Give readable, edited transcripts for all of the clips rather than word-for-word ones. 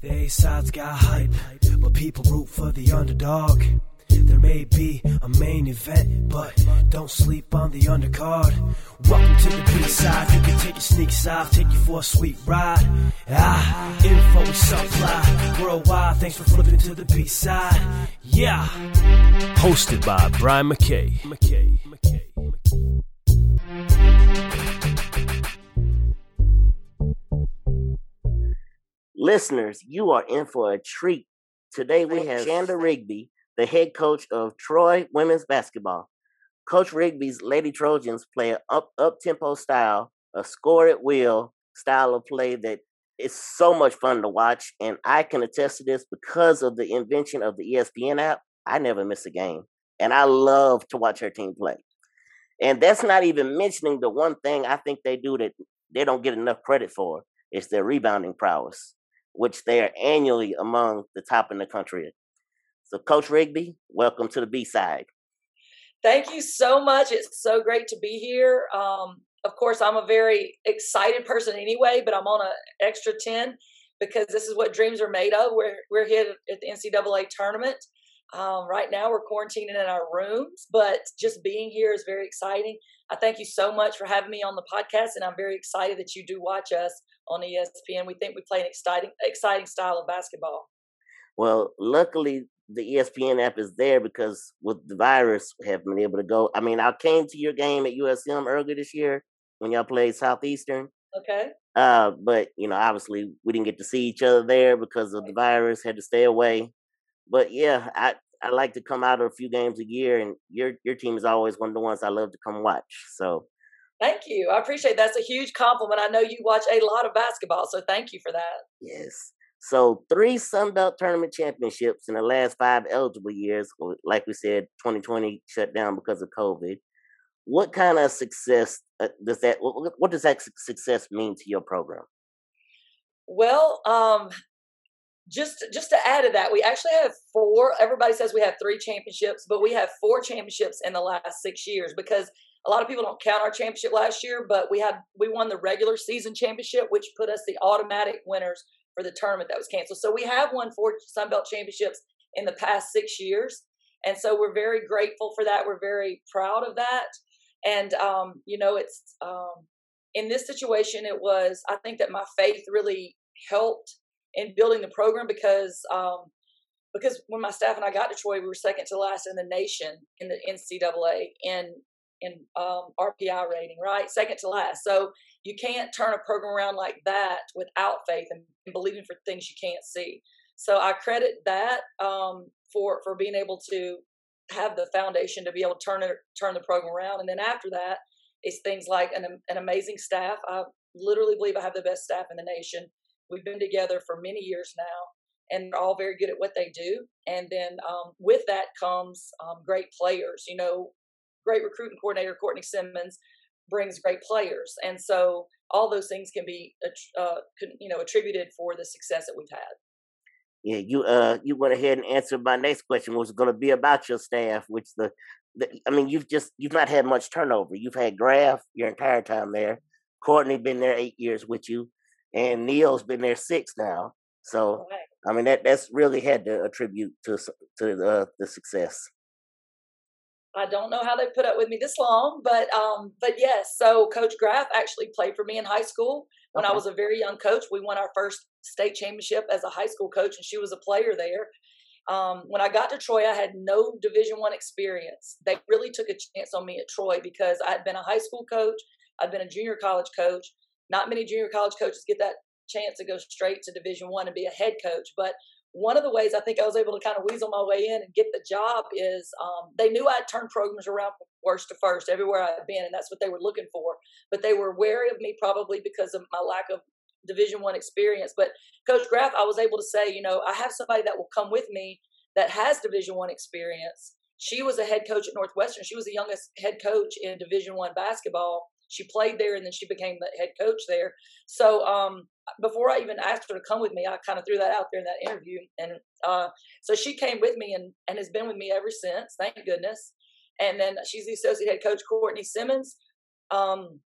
The A sides got hype, but people root for the underdog. There may be a main event, but don't sleep on the undercard. Welcome to the B-side. You can take your sneaks off, take you for a sweet ride. Info we supply worldwide. Thanks for flipping to the B-side. Yeah. Hosted by Brian McKay. Listeners, you are in for a treat. Today we have Shanda Rigby, the head coach of Troy women's basketball. Coach Rigby's Lady Trojans play an up-tempo style, a score-at-will style of play that is so much fun to watch, and I can attest to this because of the invention of the ESPN app. I never miss a game, and I love to watch her team play. And that's not even mentioning the one thing I think they do that they don't get enough credit for, is their rebounding prowess, which they are annually among the top in the country. So, Coach Rigby, welcome to the B-side. Thank you so much. It's so great to be here. Of course, I'm a very excited person anyway, but I'm on an extra 10 because this is what dreams are made of. We're here at the NCAA tournament. Right now, we're quarantining in our rooms, but just being here is very exciting. I thank you so much for having me on the podcast, and I'm very excited that you do watch us on ESPN. We think we play an exciting style of basketball. Well, luckily, the ESPN app is there because with the virus, we haven't been able to go. I mean, I came to your game at USM earlier this year when y'all played Southeastern. Okay. But, obviously, we didn't get to see each other there because of the virus, had to stay away. But, yeah, I like to come out of a few games a year, and your team is always one of the ones I love to come watch. So, thank you. I appreciate it. That's a huge compliment. I know you watch a lot of basketball, so thank you for that. Yes. So 3 Sun Belt tournament championships in the last 5 eligible years. Like we said, 2020 shut down because of COVID. What kind of success what does that success mean to your program? Well, just to add to that, we actually have 4. Everybody says we have 3 championships, but we have 4 championships in the last 6 years because a lot of people don't count our championship last year, but we won the regular season championship, which put us the automatic winners for the tournament that was canceled. So we have won 4 Sun Belt championships in the past 6 years. And so we're very grateful for that. We're very proud of that. And, it's in this situation, I think that my faith really helped in building the program because when my staff and I got to Troy, we were second to last in the nation in the NCAA in RPI rating, right? Second to last. So you can't turn a program around like that without faith and believing for things you can't see. So I credit that for being able to have the foundation to be able to turn the program around. And then after that, it's things like an amazing staff. I literally believe I have the best staff in the nation. We've been together for many years now, and they're all very good at what they do. And then with that comes great players. Great recruiting coordinator Courtney Simmons brings great players, and so all those things can be attributed for the success that we've had. Yeah, you went ahead and answered my next question, which was going to be about your staff. Which you've not had much turnover. You've had Graf your entire time there. Courtney been there 8 years with you, and Neil's been there 6 now. So right. I mean that's really had to attribute to the success. I don't know how they put up with me this long, but yes. So Coach Graf actually played for me in high school when I was a very young coach. We won our first state championship as a high school coach, and she was a player there. When I got to Troy, I had no Division I experience. They really took a chance on me at Troy because I had been a high school coach. I'd been a junior college coach. Not many junior college coaches get that chance to go straight to Division I and be a head coach, but one of the ways I think I was able to kind of weasel my way in and get the job is they knew I'd turned programs around from worst to first everywhere I'd been, and that's what they were looking for. But they were wary of me probably because of my lack of Division I experience. But Coach Graf, I was able to say, I have somebody that will come with me that has Division I experience. She was a head coach at Northwestern. She was the youngest head coach in Division I basketball. She played there, and then she became the head coach there. So before I even asked her to come with me, I kind of threw that out there in that interview. And so she came with me and has been with me ever since, thank goodness. And then she's the associate head coach, Courtney Simmons.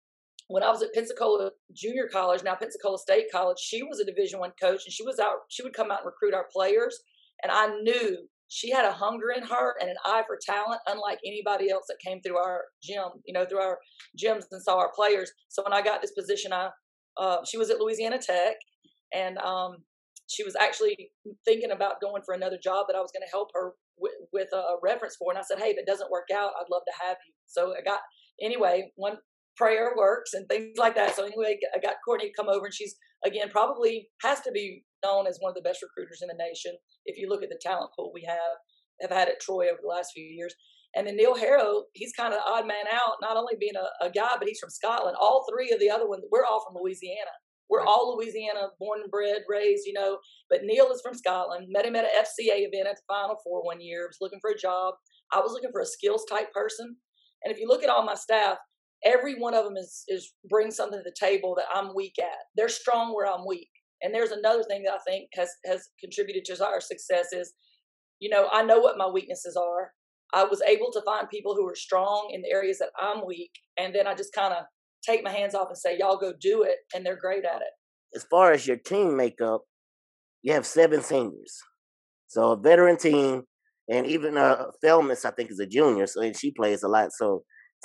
when I was at Pensacola Junior College, now Pensacola State College, she was a Division I coach, and she would come out and recruit our players. And I knew she had a hunger in her and an eye for talent, unlike anybody else that came through our gym, through our gyms and saw our players. So when I got this position, she was at Louisiana Tech, and she was actually thinking about going for another job that I was going to help her with a reference for. And I said, hey, if it doesn't work out, I'd love to have you. So one prayer works and things like that. So anyway, I got Courtney to come over, and she's, again, probably has to be known as one of the best recruiters in the nation. If you look at the talent pool we have had at Troy over the last few years. And then Neil Harrow, he's kind of the odd man out, not only being a guy, but he's from Scotland. All three of the other ones, we're all from Louisiana. We're all Louisiana, born and bred, raised, but Neil is from Scotland. Met him at an FCA event at the Final Four one year. Was looking for a job. I was looking for a skills type person. And if you look at all my staff, every one of them is brings something to the table that I'm weak at. They're strong where I'm weak. And there's another thing that I think has contributed to our success is, I know what my weaknesses are. I was able to find people who are strong in the areas that I'm weak. And then I just kind of take my hands off and say, y'all go do it. And they're great at it. As far as your team makeup, you have 7 seniors. So a veteran team, and even Thelmus, I think, is a junior, so she plays a lot. So,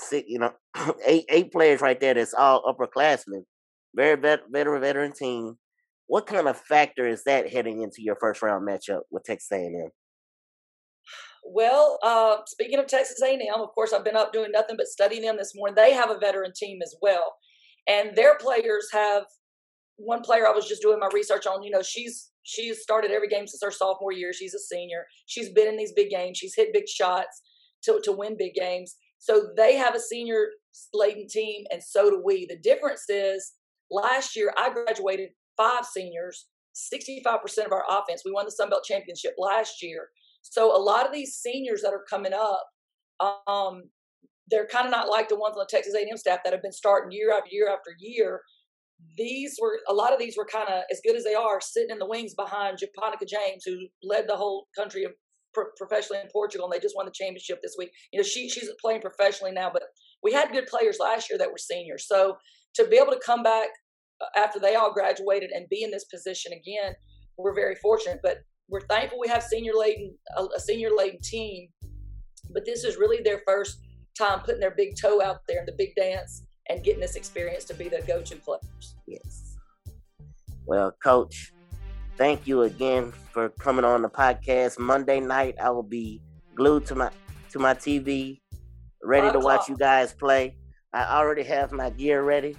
8 players right there that's all upperclassmen. Very veteran team. What kind of factor is that heading into your first round matchup with Texas A&M? Well, speaking of Texas A&M, of course, I've been up doing nothing but studying them this morning. They have a veteran team as well. And their players have one player I was just doing my research on. She's started every game since her sophomore year. She's a senior. She's been in these big games. She's hit big shots to win big games. So they have a senior-laden team, and so do we. The difference is last year I graduated 5 seniors, 65% of our offense. We won the Sun Belt Championship last year. So a lot of these seniors that are coming up, they're kind of not like the ones on the Texas A&M staff that have been starting year after year after year. A lot of these were kind of, as good as they are, sitting in the wings behind Japonica James, who led the whole country professionally in Portugal, and they just won the championship this week. She's playing professionally now, but we had good players last year that were seniors. So to be able to come back after they all graduated and be in this position again, we're very fortunate. But we're thankful we have a senior-laden team. But this is really their first time putting their big toe out there in the big dance and getting this experience to be the go-to players. Yes. Well, Coach, thank you again for coming on the podcast. Monday night, I will be glued to my TV, ready to watch you guys play. I already have my gear ready.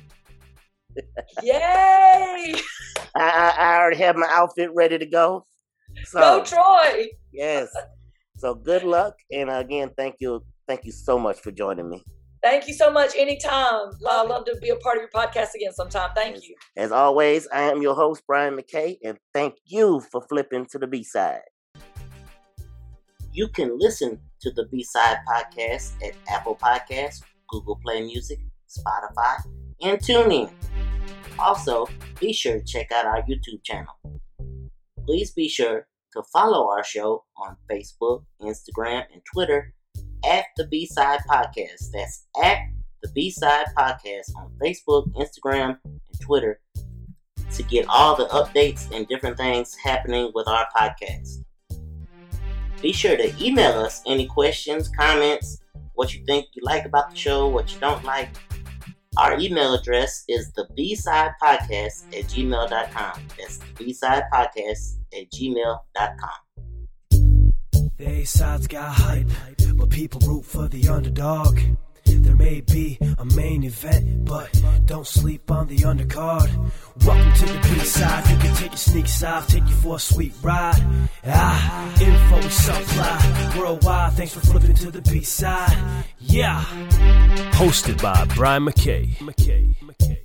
Yay! I already have my outfit ready to go. So, go Troy! Yes. So good luck, and again, thank you so much for joining me. Thank you so much. Anytime. I'd love to be a part of your podcast again sometime. Thank you. As always, I am your host, Brian McKay, and thank you for flipping to the B-Side. You can listen to the B-Side podcast at Apple Podcasts, Google Play Music, Spotify, and TuneIn. Also, be sure to check out our YouTube channel. Please be sure to follow our show on Facebook, Instagram, and Twitter at the B-Side Podcast. That's at the B-Side Podcast on Facebook, Instagram, and Twitter to get all the updates and different things happening with our podcast. Be sure to email us any questions, comments, what you think you like about the show, what you don't like. Our email address is theBsidepodcast@gmail.com. That's theBsidepodcast@gmail.com. The A-sides got hype, but people root for the underdog. There may be a main event, but don't sleep on the undercard. Welcome to the B-side. You can take your sneaks off, take you for a sweet ride. Info we supply worldwide. Thanks for flipping to the B-side. Yeah. Hosted by Brian McKay.